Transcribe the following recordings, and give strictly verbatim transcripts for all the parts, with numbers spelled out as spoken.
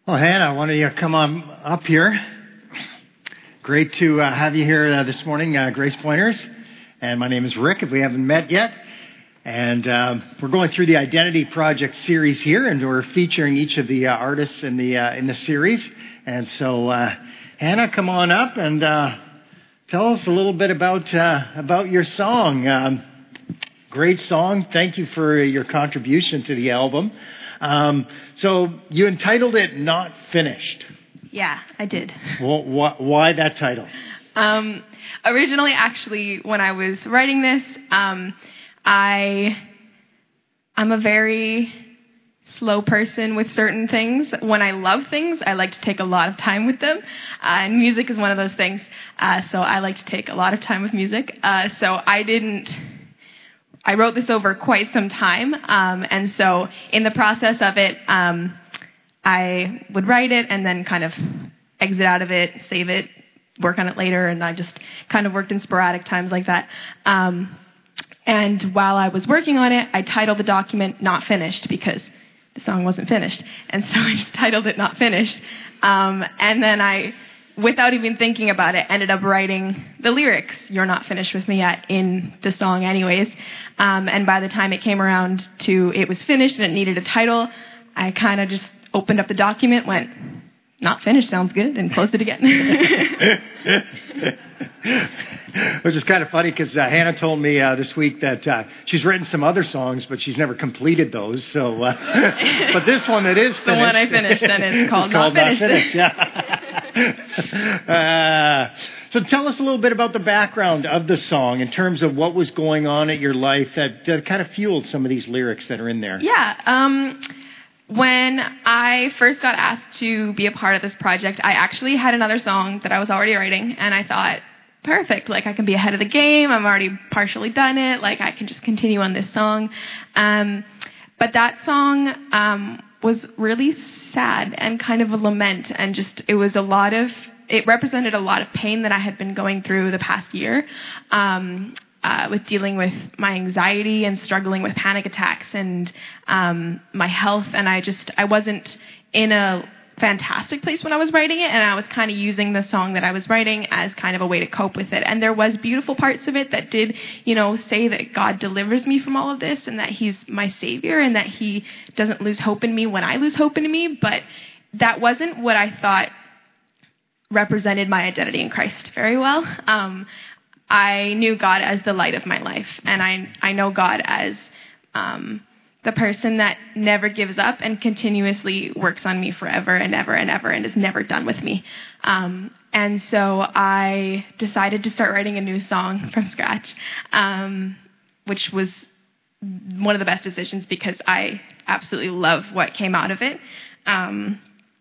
Well, Hannah, why don't you come on up here? Great to uh, have you here uh, this morning, uh, Grace Pointers. And my name is Rick, if we haven't met yet. And uh, we're going through the Identity Project series here, and we're featuring each of the uh, artists in the uh, in the series. And so, uh, Hannah, come on up and uh, tell us a little bit about uh, about your song. Um, great song. Thank you for your contribution to the album. Um, so you entitled it "Not Finished." Yeah, I did. Well, wh- why that title? Um, originally, actually, when I was writing this, um, I, I'm a very slow person with certain things. When I love things, I like to take a lot of time with them. Uh, and music is one of those things. Uh, so I like to take a lot of time with music. Uh, so I didn't... I wrote this over quite some time, um, and so in the process of it, um, I would write it and then kind of exit out of it, save it, work on it later, and I just kind of worked in sporadic times like that. Um, and while I was working on it, I titled the document "Not Finished" because the song wasn't finished, and so I just titled it "Not Finished." Um, and then I, without even thinking about it, ended up writing the lyrics, "You're not finished with me yet," in the song anyways. Um, and by the time it came around to it was finished and it needed a title, I kind of just opened up the document, went, "Not finished sounds good," and closed it again. Which is kind of funny because uh, Hannah told me uh, this week that uh, she's written some other songs, but she's never completed those. So, uh, but this one that is finished, the one I finished, and it's called, it's called Not Finished. Not Finished. Yeah. uh, so, tell us a little bit about the background of the song in terms of what was going on in your life that, that kind of fueled some of these lyrics that are in there. Yeah. Um, When I first got asked to be a part of this project, I actually had another song that I was already writing, and I thought, perfect, like I can be ahead of the game, I'm already partially done it, like I can just continue on this song. Um, but that song um, was really sad and kind of a lament, and just, it was a lot of, it represented a lot of pain that I had been going through the past year. Um, Uh, with dealing with my anxiety and struggling with panic attacks and um, my health. And I just, I wasn't in a fantastic place when I was writing it, and I was kind of using the song that I was writing as kind of a way to cope with it. And there was beautiful parts of it that did, you know, say that God delivers me from all of this and that he's my savior and that he doesn't lose hope in me when I lose hope in me. But that wasn't what I thought represented my identity in Christ very well. Um, I knew God as the light of my life, and I I know God as um, the person that never gives up and continuously works on me forever and ever and ever and is never done with me. Um, and so I decided to start writing a new song from scratch, um, which was one of the best decisions because I absolutely love what came out of it. Um,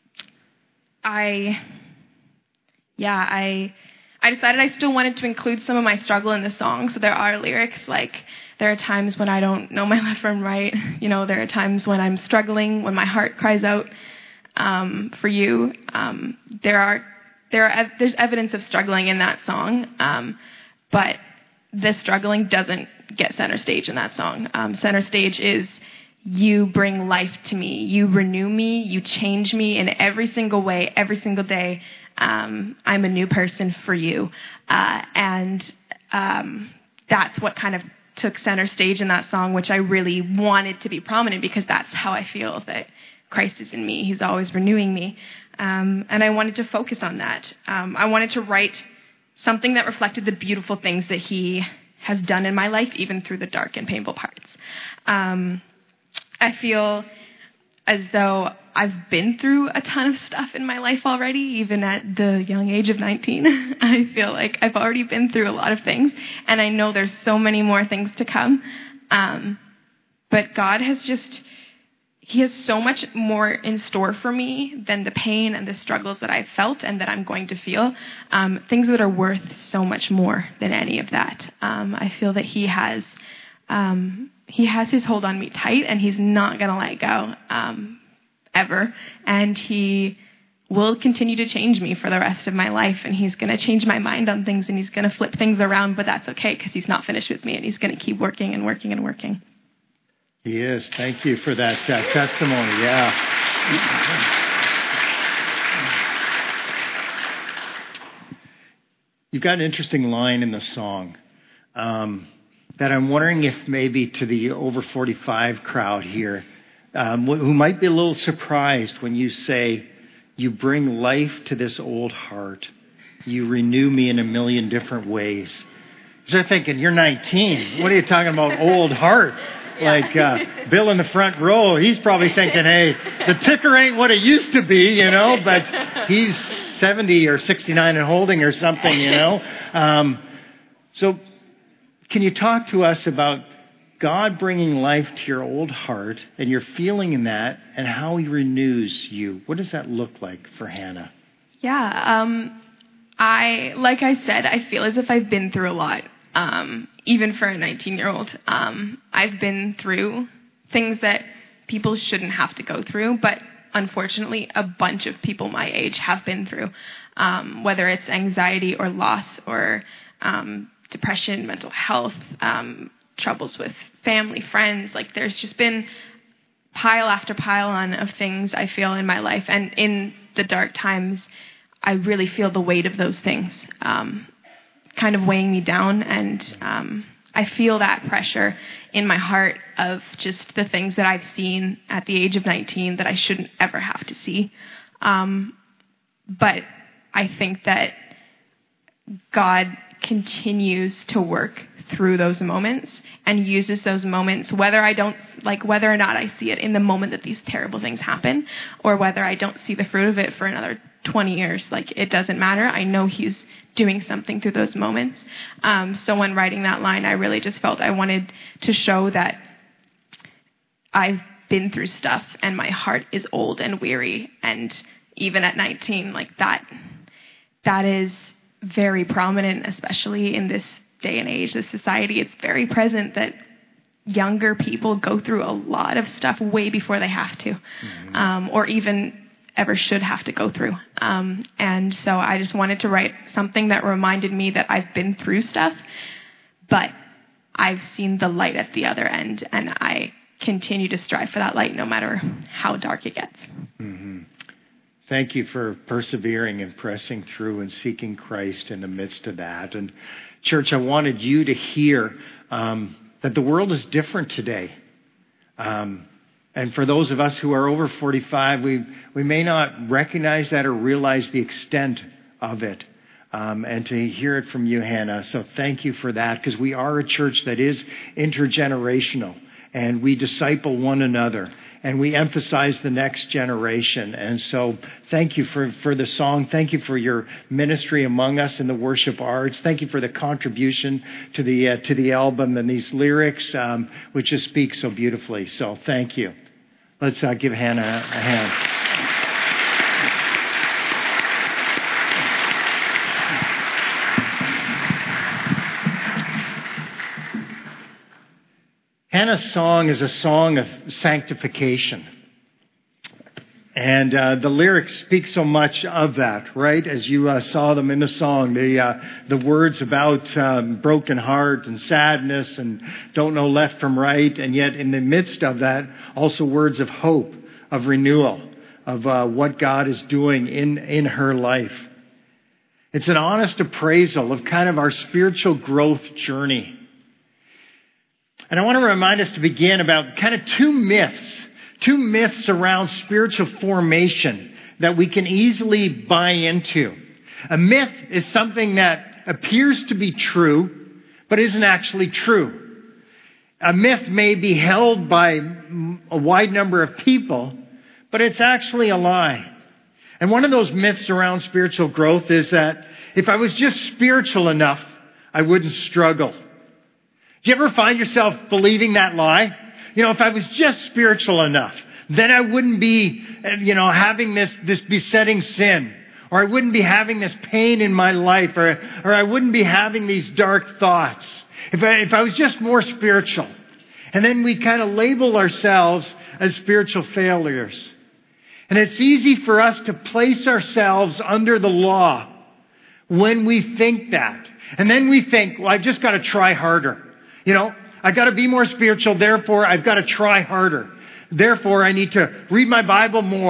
I, yeah, I... I decided I still wanted to include some of my struggle in the song. So there are lyrics like, there are times when I don't know my left from right. You know, there are times when I'm struggling, when my heart cries out um, for you. Um, there are, there are, there's evidence of struggling in that song. Um, but the struggling doesn't get center stage in that song. Um, center stage is, you bring life to me. You renew me. You change me in every single way, every single day. Um, I'm a new person for you. Uh, and um, that's what kind of took center stage in that song, which I really wanted to be prominent because that's how I feel that Christ is in me. He's always renewing me. Um, and I wanted to focus on that. Um, I wanted to write something that reflected the beautiful things that he has done in my life, even through the dark and painful parts. Um, I feel as though I've been through a ton of stuff in my life already, even at the young age of nineteen. I feel like I've already been through a lot of things, and I know there's so many more things to come. Um, but God has just, he has so much more in store for me than the pain and the struggles that I've felt and that I'm going to feel. Um, things that are worth so much more than any of that. Um, I feel that he has, um, he has his hold on me tight, and he's not going to let go. Um, ever, and he will continue to change me for the rest of my life, and he's going to change my mind on things, and he's going to flip things around, but that's okay because he's not finished with me, and he's going to keep working and working and working. He is. Thank you for that uh, testimony. Yeah. you've got an interesting line in the song um, that I'm wondering if maybe to the over forty-five crowd here, um, who might be a little surprised when you say, you bring life to this old heart. You renew me in a million different ways. So they're thinking, you're nineteen. What are you talking about, old heart? Yeah. Like uh, Bill in the front row, he's probably thinking, hey, the ticker ain't what it used to be, you know, but he's seventy or sixty-nine and holding or something, you know. Um, so can you talk to us about God bringing life to your old heart and you're feeling in that and how he renews you? What does that look like for Hannah? Yeah, um, I, like I said, I feel as if I've been through a lot. Um, even for a nineteen-year-old, um, I've been through things that people shouldn't have to go through, but unfortunately, a bunch of people my age have been through, um, whether it's anxiety or loss or um, depression, mental health, um, troubles with family, friends. Like there's just been pile after pile on of things I feel in my life, and in the dark times, I really feel the weight of those things. Um, kind of weighing me down, and um, I feel that pressure in my heart of just the things that I've seen at the age of nineteen that I shouldn't ever have to see. Um, but I think that God continues to work through those moments and uses those moments, whether I don't, like whether or not I see it in the moment that these terrible things happen, or whether I don't see the fruit of it for another twenty years. Like, it doesn't matter. I know he's doing something through those moments. Um, so when writing that line, I really just felt I wanted to show that I've been through stuff and my heart is old and weary. And even at nineteen, like that, that is very prominent, especially in this day and age, this society. It's very present that younger people go through a lot of stuff way before they have to, mm-hmm. um, or even ever should have to go through. Um, and so I just wanted to write something that reminded me that I've been through stuff, but I've seen the light at the other end, and I continue to strive for that light no matter how dark it gets. Mm-hmm. Thank you for persevering and pressing through and seeking Christ in the midst of that. And church, I wanted you to hear um, that the world is different today. Um, and for those of us who are over forty-five, we we may not recognize that or realize the extent of it. Um, and to hear it from you, Hannah. So thank you for that, because we are a church that is intergenerational, and we disciple one another, and we emphasize the next generation. And so thank you for, for the song. Thank you for your ministry among us in the worship arts. Thank you for the contribution to the uh, to the album and these lyrics, um, which just speak so beautifully. So thank you. Let's uh, give Hannah a hand. Hannah's song is a song of sanctification. And uh, the lyrics speak so much of that, right? As you uh, saw them in the song, the uh, the words about um, broken heart and sadness and don't know left from right. And yet in the midst of that, also words of hope, of renewal, of uh, what God is doing in, in her life. It's an honest appraisal of kind of our spiritual growth journey. And I want to remind us to begin about kind of two myths, two myths around spiritual formation that we can easily buy into. A myth is something that appears to be true, but isn't actually true. A myth may be held by a wide number of people, but it's actually a lie. And one of those myths around spiritual growth is that if I was just spiritual enough, I wouldn't struggle. Do you ever find yourself believing that lie? You know, if I was just spiritual enough, then I wouldn't be, you know, having this, this besetting sin, or I wouldn't be having this pain in my life, or, or I wouldn't be having these dark thoughts. If I, if I was just more spiritual. And then we kind of label ourselves as spiritual failures. And it's easy for us to place ourselves under the law when we think that. And then we think, well, I've just got to try harder. You know, I've got to be more spiritual, therefore I've got to try harder. Therefore I need to read my Bible more,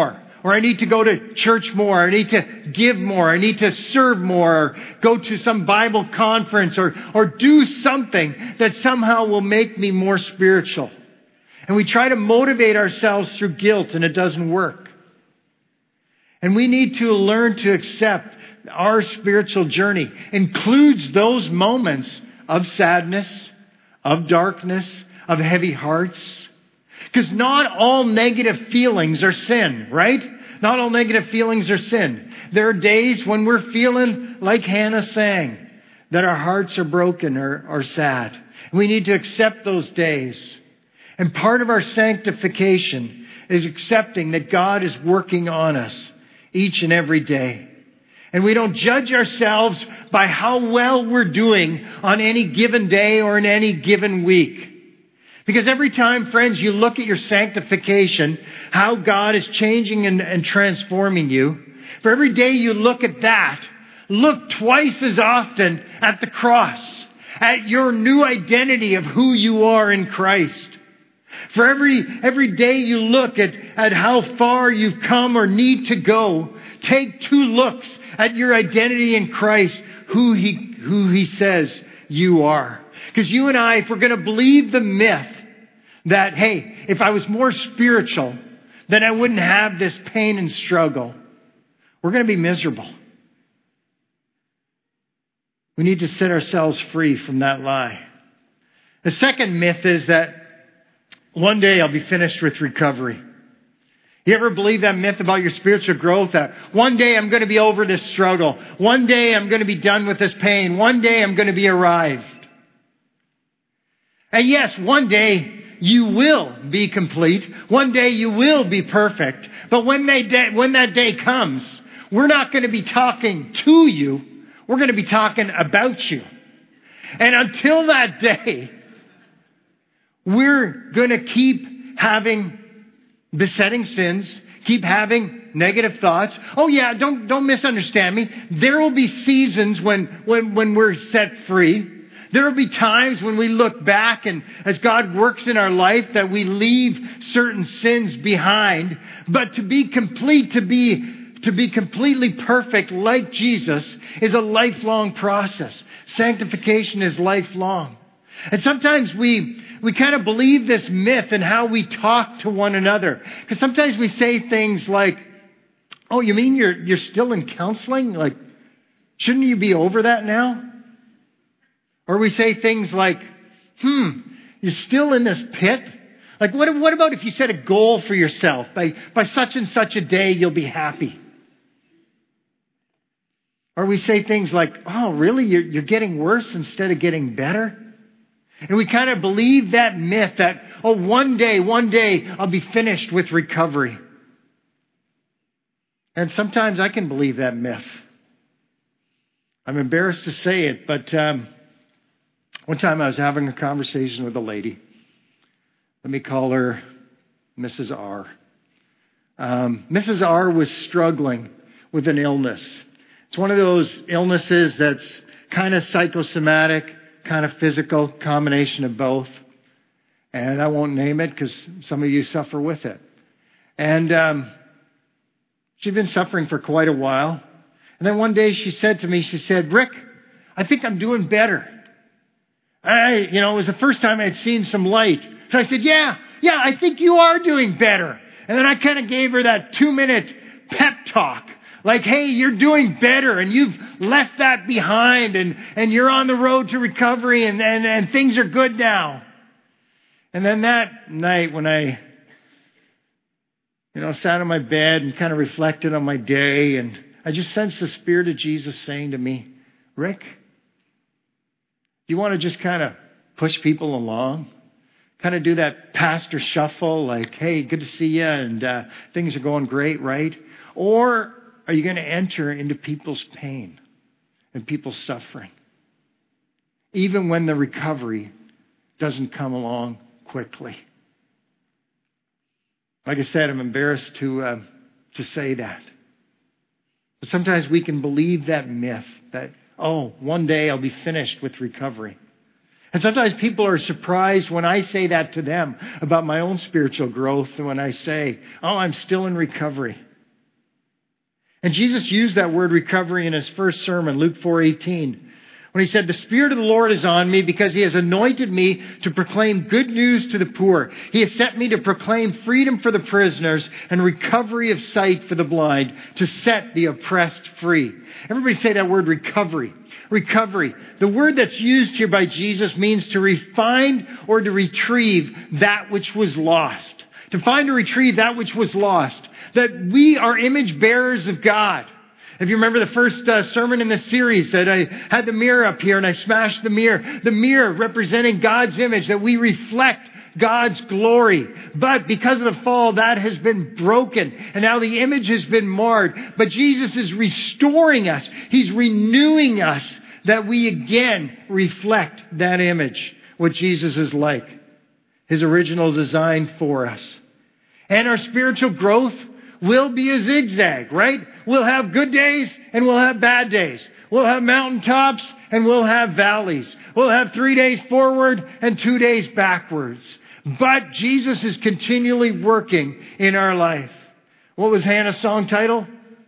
Or I need to go to church more. I need to give more. I need to serve more. Or go to some Bible conference. Or, or do something that somehow will make me more spiritual. And we try to motivate ourselves through guilt, and it doesn't work. And we need to learn to accept our spiritual journey includes those moments of sadness, of darkness, of heavy hearts. Because not all negative feelings are sin, right? Not all negative feelings are sin. There are days when we're feeling like Hannah sang, that our hearts are broken or, or sad. We need to accept those days. And part of our sanctification is accepting that God is working on us each and every day. And we don't judge ourselves by how well we're doing on any given day or in any given week. Because every time, friends, you look at your sanctification, how God is changing and, and transforming you, for every day you look at that, look twice as often at the cross, at your new identity of who you are in Christ. For every every day you look at, at how far you've come or need to go, take two looks at your identity in Christ, who He who He says you are. Because you and I, if we're going to believe the myth that, hey, if I was more spiritual, then I wouldn't have this pain and struggle, we're going to be miserable. We need to set ourselves free from that lie. The second myth is that one day I'll be finished with recovery. You ever believe that myth about your spiritual growth? That one day I'm going to be over this struggle. One day I'm going to be done with this pain. One day I'm going to be arrived. And yes, one day you will be complete. One day you will be perfect. But when, they de- when that day comes, we're not going to be talking to you. We're going to be talking about you. And until that day, we're going to keep having besetting sins, keep having negative thoughts. Oh yeah, don't don't misunderstand me. There will be seasons when, when, when we're set free. There will be times when we look back and as God works in our life that we leave certain sins behind. But to be complete, to be, to be completely perfect like Jesus is a lifelong process. Sanctification is lifelong. And sometimes we we kind of believe this myth in how we talk to one another. Because sometimes we say things like, oh, you mean you're you're still in counseling? Like, shouldn't you be over that now? Or we say things like, hmm, you're still in this pit? Like, what, what about if you set a goal for yourself? By, by such and such a day, you'll be happy. Or we say things like, oh, really? You're, you're getting worse instead of getting better? And we kind of believe that myth that, oh, one day, one day I'll be finished with recovery. And sometimes I can believe that myth. I'm embarrassed to say it, but um, one time I was having a conversation with a lady. Let me call her Missus R. Um, Missus R was struggling with an illness. It's one of those illnesses that's kind of psychosomatic, kind of physical, combination of both. And I won't name it because some of you suffer with it. And um, she'd been suffering for quite a while. And then one day she said to me, she said, Rick, I think I'm doing better. I, you know, it was the first time I'd seen some light. So I said, yeah, yeah, I think you are doing better. And then I kind of gave her that two-minute pep talk. Like, hey, you're doing better and you've left that behind and, and you're on the road to recovery and, and, and things are good now. And then that night when I, you know, sat on my bed and kind of reflected on my day, and I just sensed the Spirit of Jesus saying to me, Rick, do you want to just kind of push people along? Kind of do that pastor shuffle, like, hey, good to see you and uh, things are going great, right? Or are you going to enter into people's pain and people's suffering? Even when the recovery doesn't come along quickly. Like I said, I'm embarrassed to uh, to say that. But sometimes we can believe that myth that, oh, one day I'll be finished with recovery. And sometimes people are surprised when I say that to them about my own spiritual growth, and when I say, oh, I'm still in recovery. And Jesus used that word recovery in his first sermon, Luke four eighteen, when he said, "The Spirit of the Lord is on me because he has anointed me to proclaim good news to the poor. He has sent me to proclaim freedom for the prisoners and recovery of sight for the blind, to set the oppressed free." Everybody say that word, recovery. Recovery. The word that's used here by Jesus means to refine or to retrieve that which was lost. To find or retrieve that which was lost. That we are image bearers of God. If you remember the first uh, sermon in this series, that I had the mirror up here and I smashed the mirror. The mirror representing God's image, that we reflect God's glory. But because of the fall, that has been broken. And now the image has been marred. But Jesus is restoring us. He's renewing us, that we again reflect that image, what Jesus is like. His original design for us. And our spiritual growth will be a zigzag, right? We'll have good days and we'll have bad days. We'll have mountaintops and we'll have valleys. We'll have three days forward and two days backwards. But Jesus is continually working in our life. What was Hannah's song title?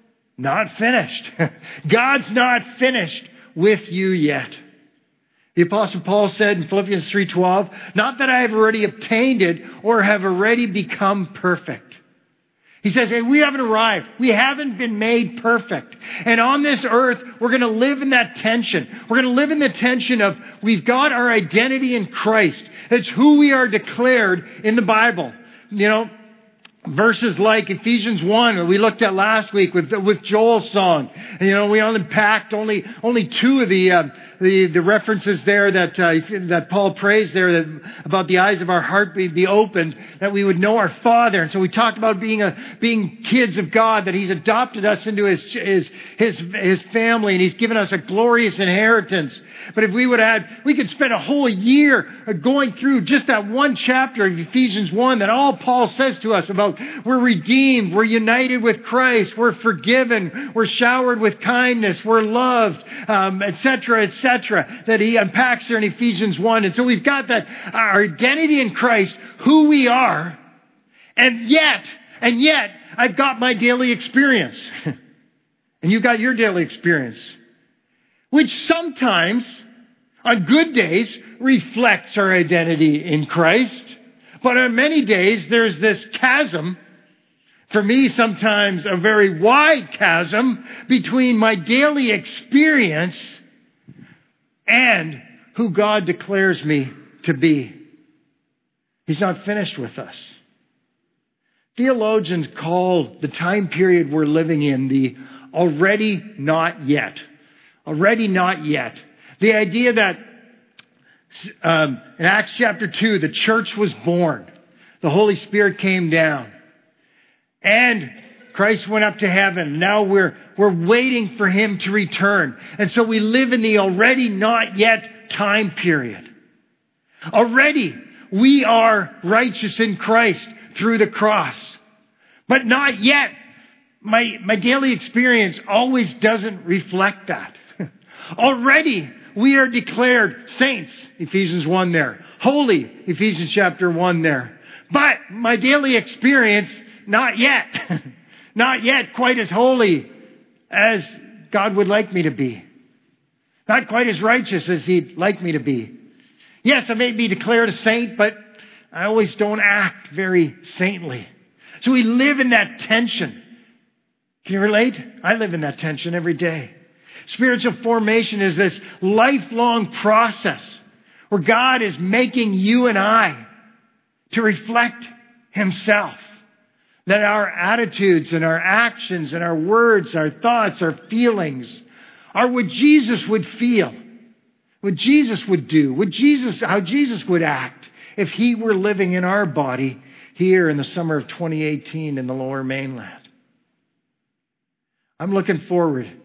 Not finished. God's not finished with you yet. The Apostle Paul said in Philippians three twelve, "Not that I have already obtained it or have already become perfect." He says, hey, we haven't arrived. We haven't been made perfect. And on this earth, we're going to live in that tension. We're going to live in the tension of we've got our identity in Christ. It's who we are declared in the Bible. You know, verses like Ephesians one, that we looked at last week with with Joel's song. And, you know, we unpacked only only two of the uh, the the references there that uh, that Paul prays there, that about the eyes of our heart be, be opened, that we would know our Father. And so we talked about being a being kids of God, that He's adopted us into His His His His family, and He's given us a glorious inheritance. But if we would add, we could spend a whole year going through just that one chapter of Ephesians one, that all Paul says to us about we're redeemed, we're united with Christ, we're forgiven, we're showered with kindness, we're loved, um, et cetera, et cetera, that he unpacks there in Ephesians one. And so we've got that, our identity in Christ, who we are, and yet, and yet, I've got my daily experience. And you've got your daily experience, which sometimes, on good days, reflects our identity in Christ. But on many days, there's this chasm, for me sometimes a very wide chasm, between my daily experience and who God declares me to be. He's not finished with us. Theologians call the time period we're living in the already not yet. Already not yet. The idea that um, in Acts chapter two, the church was born. The Holy Spirit came down. And Christ went up to heaven. Now we're, we're waiting for Him to return. And so we live in the already not yet time period. Already we are righteous in Christ through the cross. But not yet. My, my daily experience always doesn't reflect that. Already we are declared saints, Ephesians one there. Holy, Ephesians chapter one there. But my daily experience, not yet. Not yet quite as holy as God would like me to be. Not quite as righteous as He'd like me to be. Yes, I may be declared a saint, but I always don't act very saintly. So we live in that tension. Can you relate? I live in that tension every day. Spiritual formation is this lifelong process where God is making you and I to reflect Himself. That our attitudes and our actions and our words, our thoughts, our feelings are what Jesus would feel, what Jesus would do, what Jesus, how Jesus would act if He were living in our body here in the summer of twenty eighteen in the Lower Mainland. I'm looking forward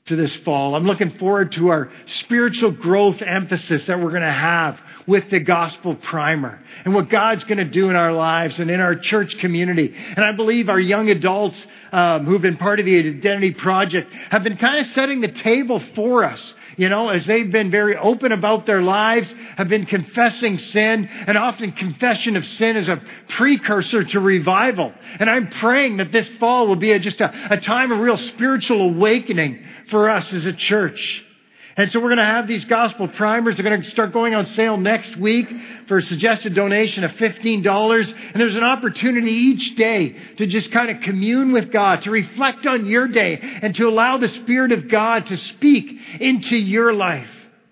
to this fall. I'm looking forward to our spiritual growth emphasis that we're going to have with the Gospel Primer and what God's going to do in our lives and in our church community. And I believe our young adults um, who've been part of the Identity Project have been kind of setting the table for us, you know, as they've been very open about their lives, have been confessing sin, and often confession of sin is a precursor to revival. And I'm praying that this fall will be a, just a, a time of real spiritual awakening for us as a church. And so we're going to have these gospel primers. They're going to start going on sale next week for a suggested donation of fifteen dollars. And there's an opportunity each day to just kind of commune with God, to reflect on your day, and to allow the Spirit of God to speak into your life.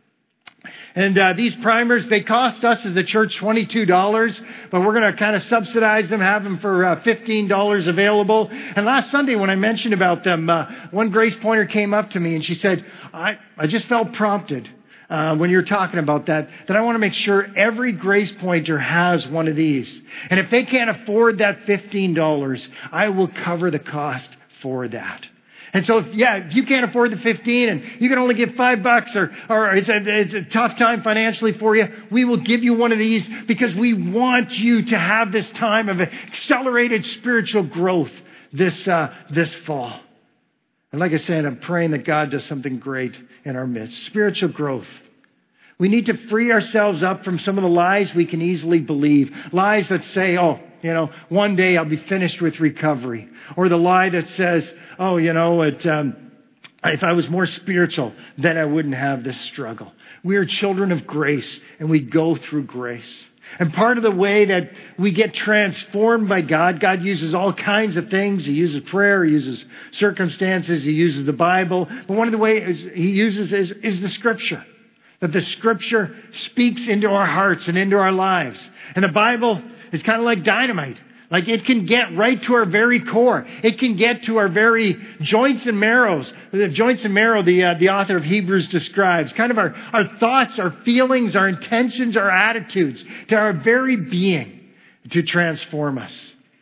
And uh, these primers, they cost us as the church twenty-two dollars, but we're going to kind of subsidize them, have them for uh, fifteen dollars available. And last Sunday when I mentioned about them, uh, one Grace Pointer came up to me and she said, I, I just felt prompted uh, when you're talking about that, that I want to make sure every Grace Pointer has one of these. And if they can't afford that fifteen dollars, I will cover the cost for that. And so, if, yeah, if you can't afford the fifteen and you can only give five bucks or, or it's, a, it's a tough time financially for you, we will give you one of these because we want you to have this time of accelerated spiritual growth this, uh, this fall. And like I said, I'm praying that God does something great in our midst. Spiritual growth. We need to free ourselves up from some of the lies we can easily believe. Lies that say, oh, you know, one day I'll be finished with recovery. Or the lie that says, oh, you know, it, um, if I was more spiritual, then I wouldn't have this struggle. We are children of grace, and we go through grace. And part of the way that we get transformed by God, God uses all kinds of things. He uses prayer, He uses circumstances, He uses the Bible. But one of the ways He uses is, is the Scripture. That the Scripture speaks into our hearts and into our lives. And the Bible is kind of like dynamite. Like it can get right to our very core. It can get to our very joints and marrows. The joints and marrow, the uh, the author of Hebrews describes, kind of our, our thoughts, our feelings, our intentions, our attitudes, to our very being to transform us.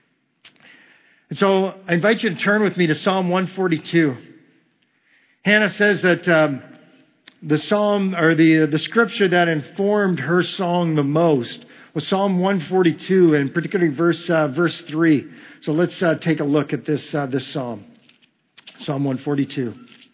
And so I invite you to turn with me to Psalm one forty-two. Hannah says that um, the psalm or the the scripture that informed her song the most was Psalm one forty-two, and particularly verse uh, verse three. So let's uh, take a look at this uh, this psalm. Psalm one forty-two.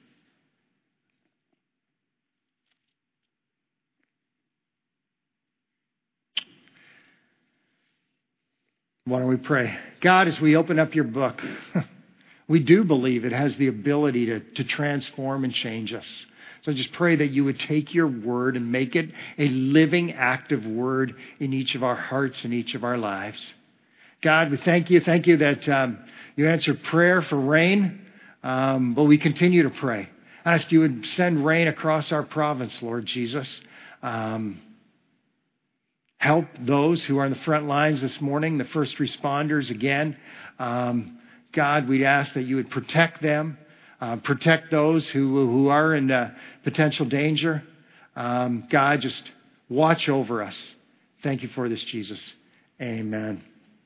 Why don't we pray? God, as we open up your book, we do believe it has the ability to, to transform and change us. So I just pray that you would take your word and make it a living, active word in each of our hearts and each of our lives. God, we thank you. Thank you that um, you answer prayer for rain, um, but we continue to pray. I ask you would send rain across our province, Lord Jesus. Um, help those who are on the front lines this morning, the first responders again. Um, God, we'd ask that you would protect them. Uh, protect those who who are in uh, potential danger. Um, God, just watch over us. Thank you for this, Jesus. Amen.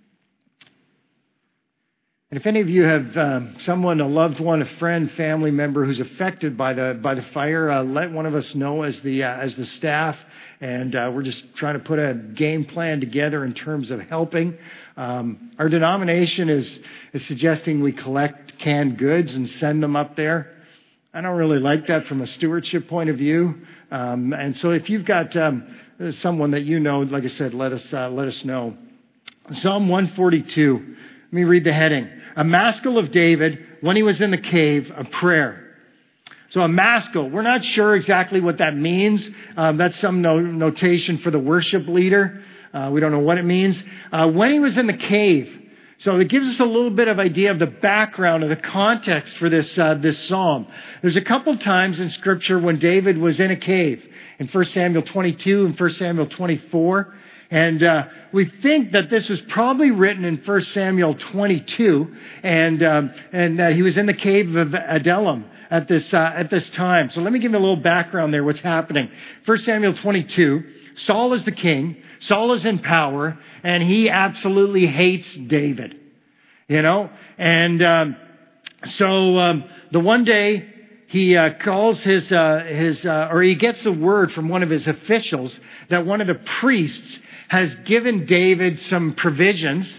And if any of you have um, someone, a loved one, a friend, family member who's affected by the by the fire, uh, let one of us know as the uh, as the staff. And uh, we're just trying to put a game plan together in terms of helping. Um, our denomination is is suggesting we collect canned goods and send them up there. I don't really like that from a stewardship point of view. Um, and so if you've got um, someone that you know, like I said, let us uh, let us know. Psalm one forty-two. Let me read the heading. A maskil of David when he was in the cave, a prayer. So a maskil, we're not sure exactly what that means. Um, that's some no, notation for the worship leader. Uh, we don't know what it means. Uh, when he was in the cave. So it gives us a little bit of idea of the background, of the context for this uh, this psalm. There's a couple times in Scripture when David was in a cave. In First Samuel twenty-two and First Samuel twenty-four. And uh, we think that this was probably written in First Samuel twenty-two. And um, and uh, he was in the cave of Adullam at this uh, at this time. So let me give you a little background there, what's happening. First Samuel twenty-two, Saul is the king. Saul is in power, and he absolutely hates David. You know? And um, so um, the one day he uh, calls his, uh, his uh, or he gets the word from one of his officials that one of the priests has given David some provisions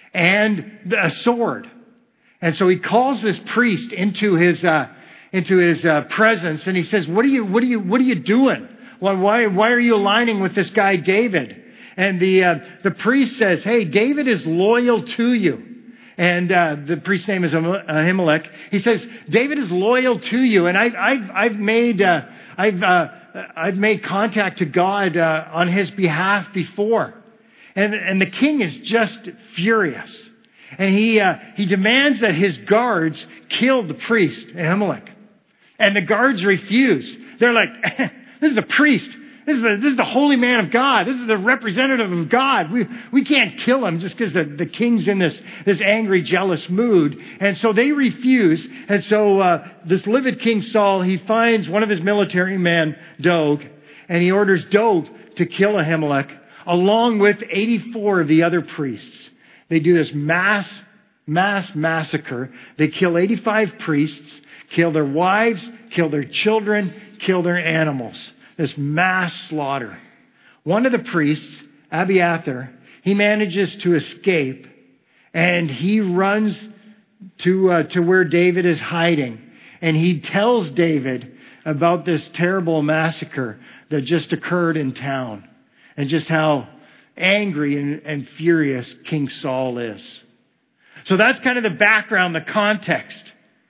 and a sword. And so he calls this priest into his uh, into his uh, presence, and he says, "What are you? What are you? What are you doing? Why? Why? Why are you aligning with this guy David?" And the uh, the priest says, "Hey, David is loyal to you." And uh, the priest's name is Ahimelech. He says, "David is loyal to you, and I've I've I've made uh, I've uh, I've made contact to God uh, on his behalf before." And and the king is just furious. And he uh, he demands that his guards kill the priest, Ahimelech. And the guards refuse. They're like, "This is a priest. This is, the, this is the holy man of God. This is the representative of God. We we can't kill him just because the, the king's in this, this angry, jealous mood." And so they refuse. And so uh, this livid King Saul, he finds one of his military men, Doeg, and he orders Doeg to kill Ahimelech along with eighty-four of the other priests. They do this mass, mass massacre. They kill eighty-five priests, kill their wives, kill their children, kill their animals. This mass slaughter. One of the priests, Abiathar, he manages to escape, and he runs to uh, to where David is hiding, and he tells David about this terrible massacre that just occurred in town, and just how angry and, and furious King Saul is. So that's kind of the background, the context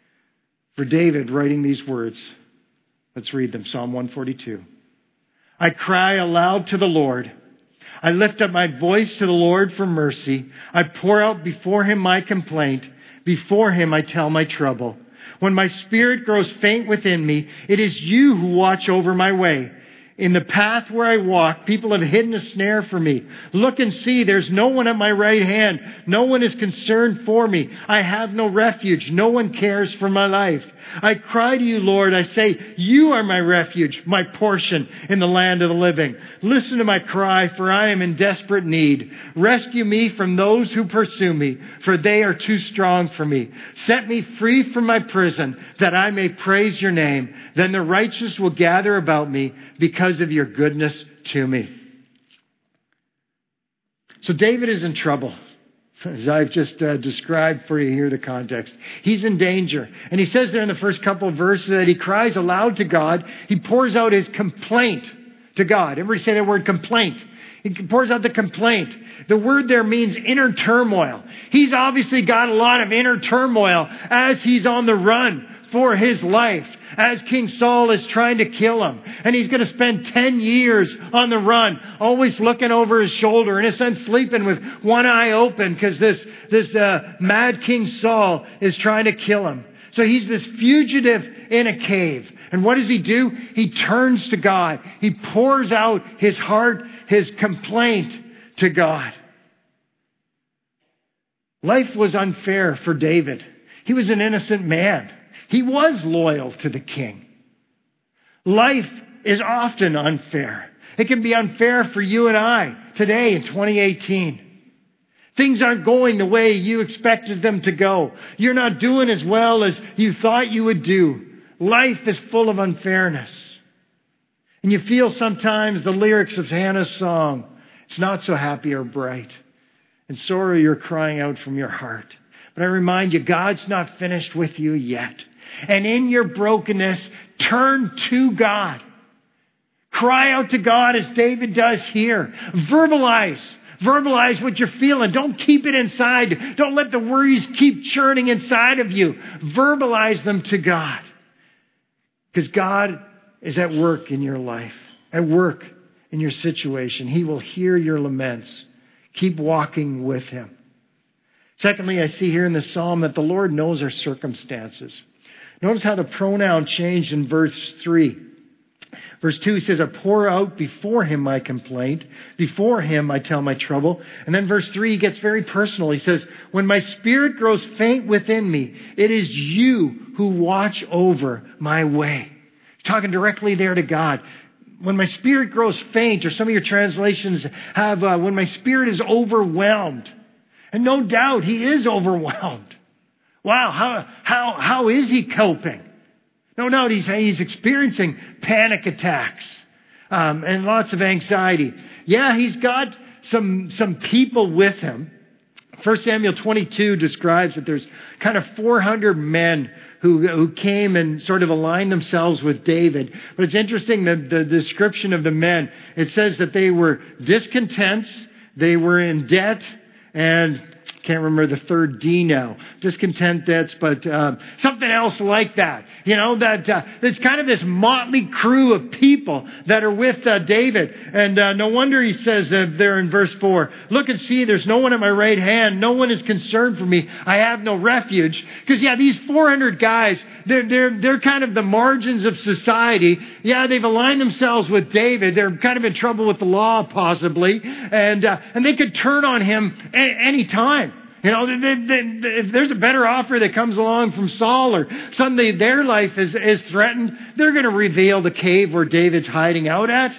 for David writing these words. Let's read them. Psalm one forty-two. "I cry aloud to the Lord. I lift up my voice to the Lord for mercy. I pour out before him my complaint. Before him I tell my trouble. When my spirit grows faint within me, it is you who watch over my way. In the path where I walk, people have hidden a snare for me. Look and see, there's no one at my right hand. No one is concerned for me. I have no refuge. No one cares for my life. I cry to you, Lord. I say, you are my refuge, my portion in the land of the living. Listen to my cry, for I am in desperate need. Rescue me from those who pursue me, for they are too strong for me. Set me free from my prison, that I may praise your name. Then the righteous will gather about me because of your goodness to me." So David is in trouble. As I've just uh, described for you here, the context. He's in danger. And he says there in the first couple of verses that he cries aloud to God. He pours out his complaint to God. Everybody say that word, complaint. He pours out the complaint. The word there means inner turmoil. He's obviously got a lot of inner turmoil as he's on the run for his life, as King Saul is trying to kill him. And he's going to spend ten years on the run, always looking over his shoulder, in a sense sleeping with one eye open because this, this uh, mad King Saul is trying to kill him. So he's this fugitive in a cave. And what does he do? He turns to God. He pours out his heart, his complaint to God. Life was unfair for David. He was an innocent man. He was loyal to the king. Life is often unfair. It can be unfair for you and I today in twenty eighteen. Things aren't going the way you expected them to go. You're not doing as well as you thought you would do. Life is full of unfairness. And you feel sometimes the lyrics of Hannah's song, it's not so happy or bright. And sorrow you're crying out from your heart. But I remind you, God's not finished with you yet. And in your brokenness, turn to God. Cry out to God as David does here. Verbalize. Verbalize what you're feeling. Don't keep it inside. Don't let the worries keep churning inside of you. Verbalize them to God. Because God is at work in your life. At work in your situation. He will hear your laments. Keep walking with Him. Secondly, I see here in the psalm that the Lord knows our circumstances. Notice how the pronoun changed in verse three. Verse two, he says, I pour out before him my complaint. Before him I tell my trouble. And then verse three, he gets very personal. He says, when my spirit grows faint within me, it is you who watch over my way. He's talking directly there to God. When my spirit grows faint, or some of your translations have, uh, when my spirit is overwhelmed. And no doubt he is overwhelmed. Wow, how, how, how is he coping? No, no, he's, he's experiencing panic attacks um, and lots of anxiety. Yeah, he's got some, some people with him. First Samuel twenty-two describes that there's kind of four hundred men who, who came and sort of aligned themselves with David. But it's interesting that the description of the men, it says that they were discontents, they were in debt, and can't remember the third D now. Discontent debts, but uh, something else like that. You know, that uh, it's kind of this motley crew of people that are with uh, David. And uh, no wonder he says uh, there in verse four, look and see, there's no one at my right hand. No one is concerned for me. I have no refuge. Because, yeah, these four hundred guys, they're, they're, they're kind of the margins of society. Yeah, they've aligned themselves with David. They're kind of in trouble with the law, possibly. And, uh, and they could turn on him a- any time. You know, they, they, they, if there's a better offer that comes along from Saul or suddenly their life is, is threatened, they're going to reveal the cave where David's hiding out at.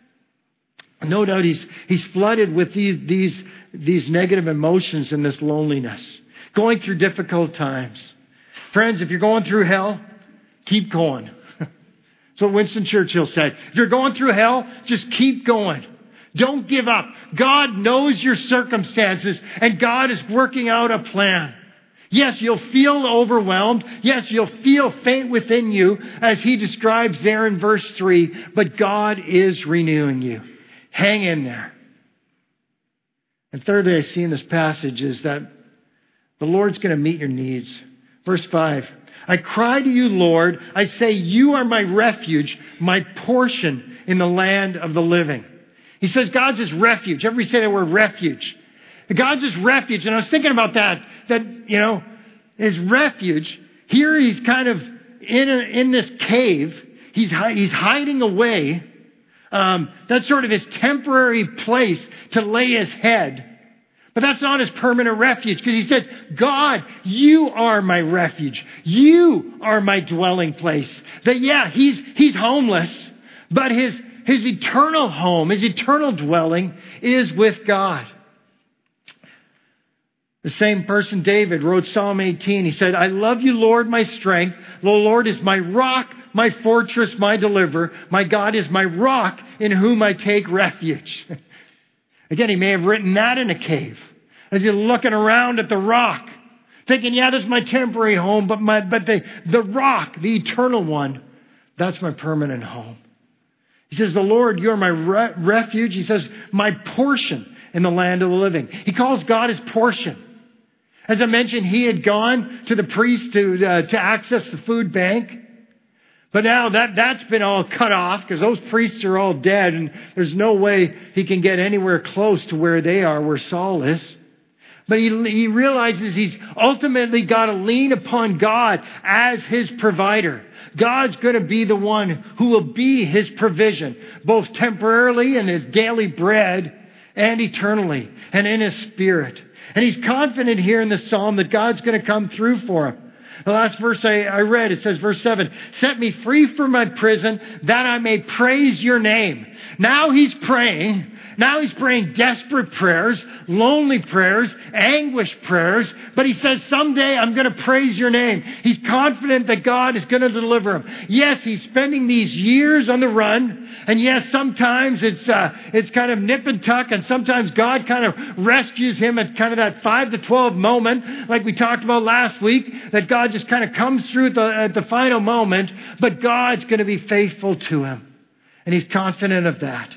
No doubt he's, he's flooded with these, these, these negative emotions and this loneliness, going through difficult times. Friends, if you're going through hell, keep going. That's what Winston Churchill said. If you're going through hell, just keep going. Don't give up. God knows your circumstances, and God is working out a plan. Yes, you'll feel overwhelmed. Yes, you'll feel faint within you, as he describes there in verse three, but God is renewing you. Hang in there. And thirdly, I see in this passage is that the Lord's going to meet your needs. Verse five, I cry to you, Lord. I say, you are my refuge, my portion in the land of the living. He says God's his refuge. Everybody say that word refuge. God's his refuge. And I was thinking about that, that, you know, his refuge. Here he's kind of in a, in this cave. He's, he's hiding away. Um, that's sort of his temporary place to lay his head. But that's not his permanent refuge, because he says, God, you are my refuge. You are my dwelling place. That, yeah, he's, he's homeless, but his His eternal home, his eternal dwelling is with God. The same person, David, wrote Psalm eighteen. He said, I love you, Lord, my strength. The Lord is my rock, my fortress, my deliverer. My God is my rock in whom I take refuge. Again, he may have written that in a cave as he's looking around at the rock, thinking, yeah, this is my temporary home, but, my, but the, the rock, the eternal one, that's my permanent home. He says, the Lord, you are my re- refuge. He says, my portion in the land of the living. He calls God his portion. As I mentioned, he had gone to the priest to, uh, to access the food bank. But now that, that's been all cut off because those priests are all dead and there's no way he can get anywhere close to where they are, where Saul is. But he, he realizes he's ultimately got to lean upon God as his provider. God's going to be the one who will be his provision, both temporarily in his daily bread and eternally and in his spirit. And he's confident here in the psalm that God's going to come through for him. The last verse I, I read, it says, verse seven, set me free from my prison that I may praise your name. Now he's praying. Now he's praying desperate prayers, lonely prayers, anguish prayers. But he says, someday I'm going to praise your name. He's confident that God is going to deliver him. Yes, he's spending these years on the run. And yes, sometimes it's uh, it's kind of nip and tuck. And sometimes God kind of rescues him at kind of that five to twelve moment, like we talked about last week, that God just kind of comes through at the, at the final moment. But God's going to be faithful to him. And he's confident of that.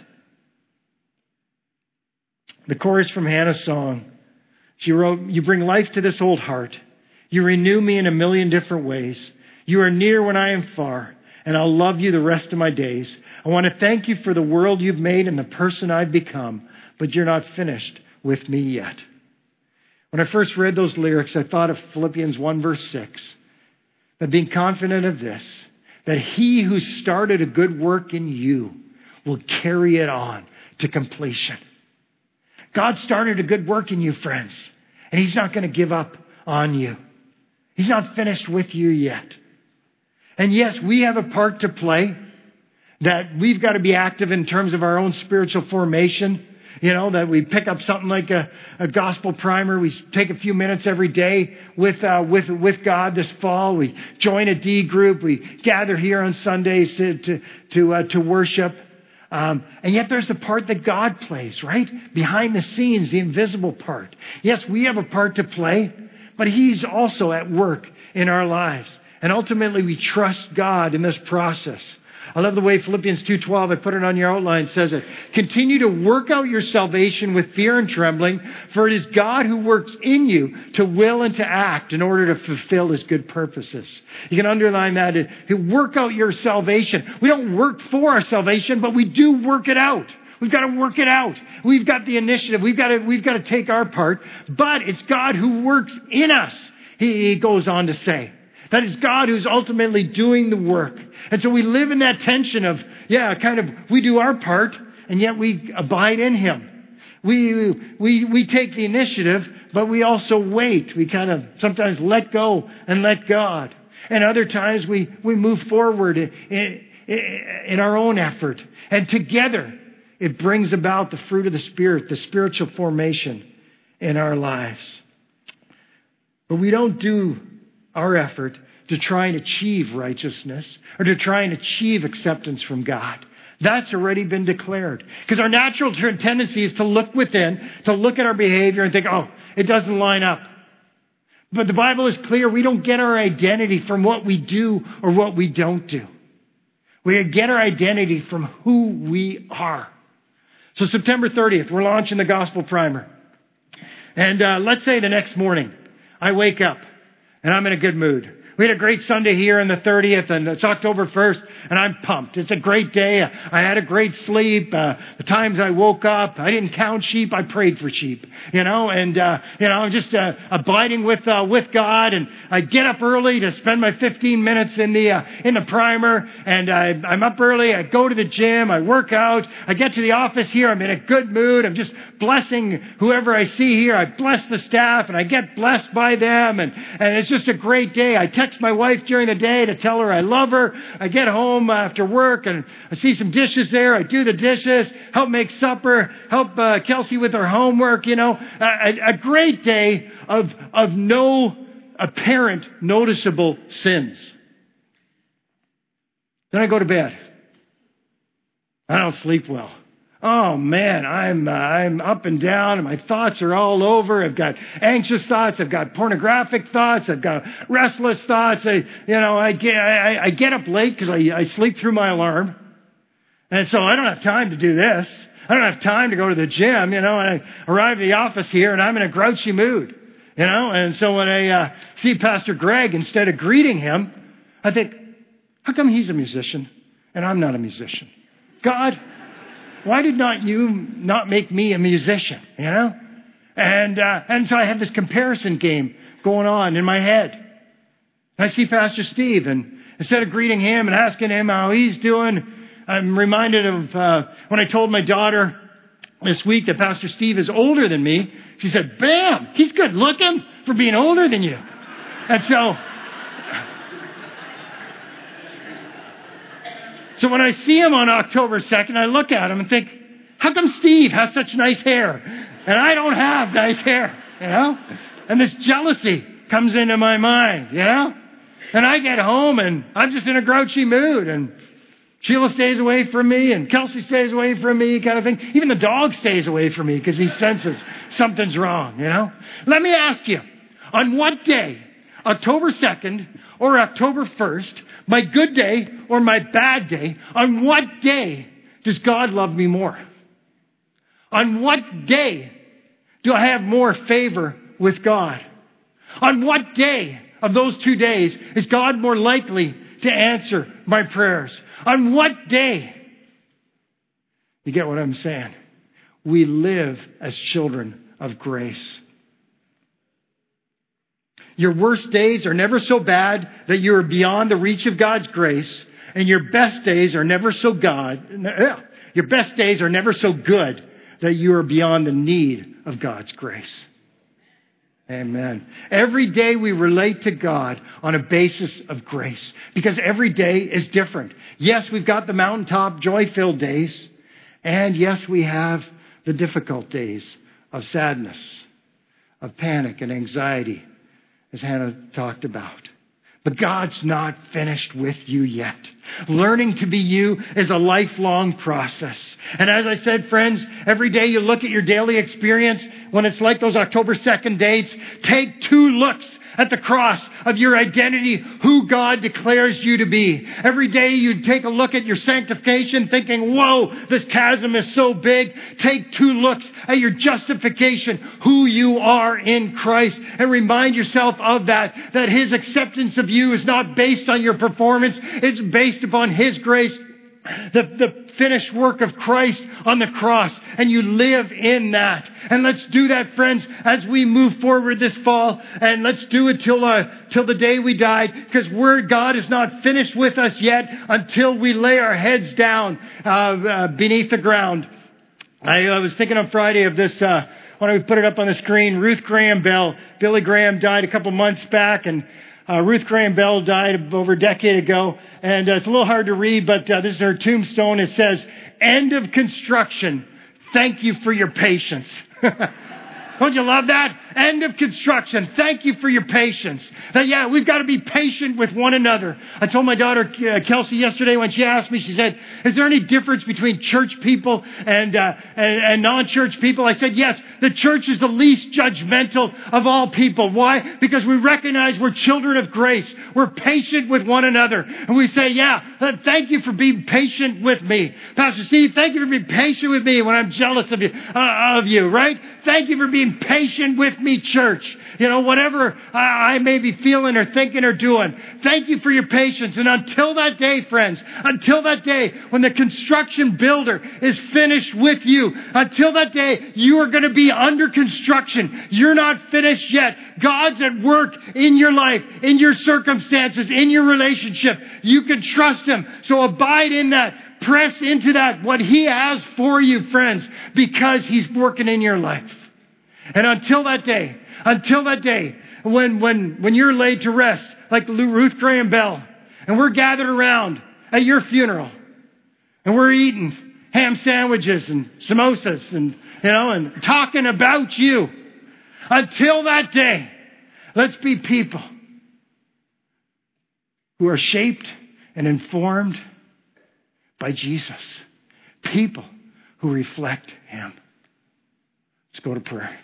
The chorus from Hannah's song, she wrote, you bring life to this old heart. You renew me in a million different ways. You are near when I am far, and I'll love you the rest of my days. I want to thank you for the world you've made and the person I've become, but you're not finished with me yet. When I first read those lyrics, I thought of Philippians one verse six, that being confident of this, that he who started a good work in you will carry it on to completion. God started a good work in you, friends, and he's not going to give up on you. He's not finished with you yet. And yes, we have a part to play, that we've got to be active in terms of our own spiritual formation. You know, that we pick up something like a, a gospel primer. We take a few minutes every day with, uh, with, with God this fall. We join a D group. We gather here on Sundays to, to, to, uh, to worship. Um, and yet there's the part that God plays, right? Behind the scenes, the invisible part. Yes, we have a part to play, but He's also at work in our lives. And ultimately, we trust God in this process. I love the way Philippians two twelve, I put it on your outline, says it. Continue to work out your salvation with fear and trembling, for it is God who works in you to will and to act in order to fulfill His good purposes. You can underline that. To work out your salvation. We don't work for our salvation, but we do work it out. We've got to work it out. We've got the initiative. We've got to, we've got to take our part. But it's God who works in us, he, he goes on to say. That is God who's ultimately doing the work. And so we live in that tension of, yeah, kind of, we do our part, and yet we abide in Him. We, we, we take the initiative, but we also wait. We kind of sometimes let go and let God. And other times we, we move forward in, in, in our own effort. And together, it brings about the fruit of the Spirit, the spiritual formation in our lives. But we don't do our effort to try and achieve righteousness or to try and achieve acceptance from God. That's already been declared. Because our natural tendency is to look within, to look at our behavior and think, oh, it doesn't line up. But the Bible is clear. We don't get our identity from what we do or what we don't do. We get our identity from who we are. So September thirtieth, we're launching the Gospel Primer. And uh, let's say the next morning, I wake up and I'm in a good mood. We had a great Sunday here on the thirtieth, and it's October first, and I'm pumped. It's a great day. I had a great sleep. Uh, the times I woke up, I didn't count sheep. I prayed for sheep, you know, and, uh, you know, just uh, abiding with uh, with God. And I get up early to spend my fifteen minutes in the uh, in the primer, and I, I'm up early. I go to the gym. I work out. I get to the office here. I'm in a good mood. I'm just blessing whoever I see here. I bless the staff, and I get blessed by them, and, and it's just a great day. I text my wife during the day to tell her I love her. I get home after work and I see some dishes there. I do the dishes, help make supper, help uh, Kelsey with her homework, you know. A, a great day of, of no apparent noticeable sins. Then I go to bed. I don't sleep well. Oh man, I'm uh, I'm up and down, and my thoughts are all over. I've got anxious thoughts. I've got pornographic thoughts. I've got restless thoughts. I, you know, I get I, I get up late because I, I sleep through my alarm, and so I don't have time to do this. I don't have time to go to the gym. You know, and I arrive at the office here, and I'm in a grouchy mood. You know, and so when I uh, see Pastor Greg, instead of greeting him, I think, how come he's a musician and I'm not a musician? God, why did not you not make me a musician, you know? And uh, and so I have this comparison game going on in my head. And I see Pastor Steve, and instead of greeting him and asking him how he's doing, I'm reminded of uh, when I told my daughter this week that Pastor Steve is older than me. She said, bam, he's good looking for being older than you. And so... So when I see him on October second, I look at him and think, how come Steve has such nice hair and I don't have nice hair, you know? And this jealousy comes into my mind, you know? And I get home and I'm just in a grouchy mood, and Sheila stays away from me and Kelsey stays away from me, kind of thing. Even the dog stays away from me because he senses something's wrong, you know? Let me ask you, on what day, October second or October first, my good day or my bad day, on what day does God love me more? On what day do I have more favor with God? On what day of those two days is God more likely to answer my prayers? On what day? You get what I'm saying? We live as children of grace. Your worst days are never so bad that you are beyond the reach of God's grace, and your best days are never so God. Your best days are never so good that you are beyond the need of God's grace. Amen. Every day we relate to God on a basis of grace, because every day is different. Yes, we've got the mountaintop joy-filled days, and yes, we have the difficult days of sadness, of panic and anxiety, as Hannah talked about. But God's not finished with you yet. Learning to be you is a lifelong process. And as I said, friends, every day you look at your daily experience, when it's like those October second dates, take two looks at the cross of your identity, who God declares you to be. Every day you take a look at your sanctification thinking, whoa, this chasm is so big. Take two looks at your justification, who you are in Christ, and remind yourself of that, that His acceptance of you is not based on your performance. It's based upon His grace. The, the finished work of Christ on the cross, and you live in that. And let's do that, friends, as we move forward this fall, and let's do it till uh, till the day we die, because Word God is not finished with us yet until we lay our heads down uh, uh, beneath the ground. I, I was thinking on Friday of this. Uh, when I put it up on the screen, Ruth Graham Bell. Billy Graham died a couple months back, and Uh, Ruth Graham Bell died over a decade ago, and uh, it's a little hard to read, but uh, this is her tombstone. It says, "End of construction. Thank you for your patience." Don't you love that? End of construction. Thank you for your patience. That, yeah, we've got to be patient with one another. I told my daughter, uh, Kelsey, yesterday when she asked me, she said, is there any difference between church people and, uh, and, and non-church people? I said, yes, the church is the least judgmental of all people. Why? Because we recognize we're children of grace. We're patient with one another. And we say, yeah, uh, thank you for being patient with me. Pastor Steve, thank you for being patient with me when I'm jealous of you, uh, of you, right? Thank you for being patient with me, church. You know, whatever I, I may be feeling or thinking or doing. Thank you for your patience. And until that day, friends, until that day when the construction builder is finished with you, until that day, you are going to be under construction. You're not finished yet. God's at work in your life, in your circumstances, in your relationship. You can trust Him. So abide in that. Press into that, what He has for you, friends, because He's working in your life. And until that day, until that day, when, when, when you're laid to rest, like Ruth Graham Bell, and we're gathered around at your funeral, and we're eating ham sandwiches and samosas and, you know, and talking about you. Until that day, let's be people who are shaped and informed by Jesus. People who reflect Him. Let's go to prayer.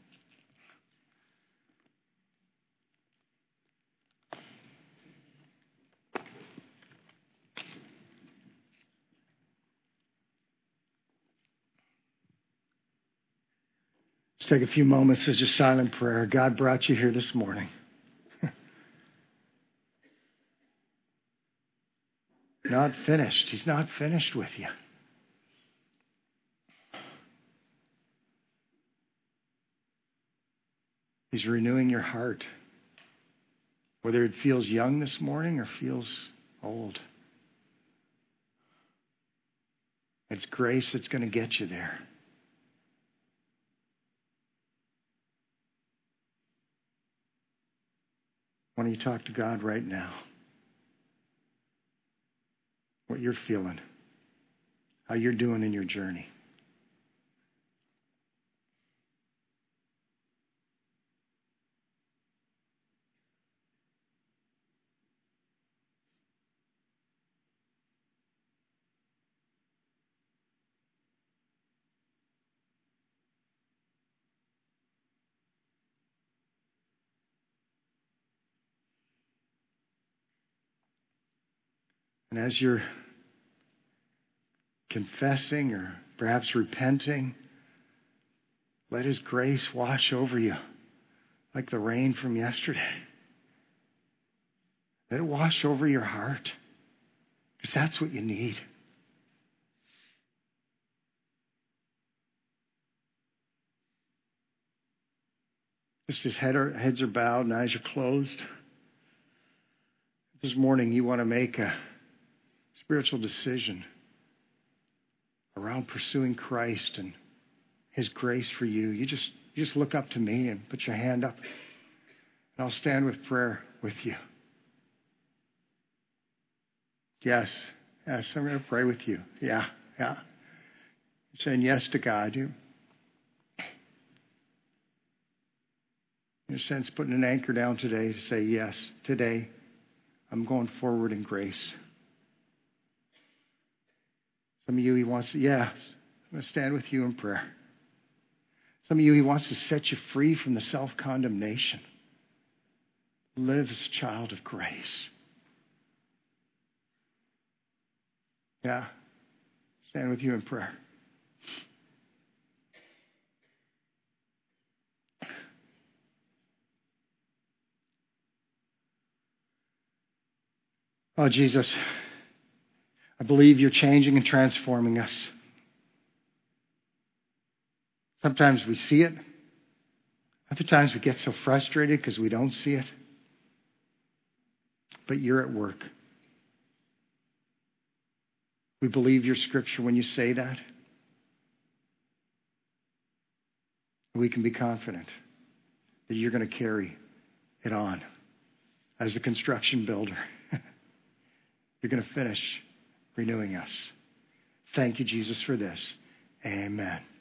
Let's take a few moments of just silent prayer. God brought you here this morning. Not finished. He's not finished with you. He's renewing your heart. Whether it feels young this morning or feels old. It's grace that's going to get you there. Why don't you talk to God right now? What you're feeling, how you're doing in your journey. And as you're confessing or perhaps repenting, let His grace wash over you like the rain from yesterday. Let it wash over your heart, because that's what you need. Just as head are, heads are bowed and eyes are closed, this morning you want to make a spiritual decision around pursuing Christ and His grace for you. You just you just look up to me and put your hand up, and I'll stand with prayer with you. Yes, yes, I'm going to pray with you. Yeah, yeah. You're saying yes to God. You In a sense, putting an anchor down today to say, yes, today I'm going forward in grace. Some of you, he wants to, yeah, I'm going to stand with you in prayer. Some of you, he wants to set you free from the self-condemnation. Live as a child of grace. Yeah, stand with you in prayer. Oh, Jesus, I believe you're changing and transforming us. Sometimes we see it. Other times we get so frustrated because we don't see it. But you're at work. We believe your scripture when you say that. We can be confident that you're going to carry it on as the construction builder. You're going to finish renewing us. Thank you, Jesus, for this. Amen.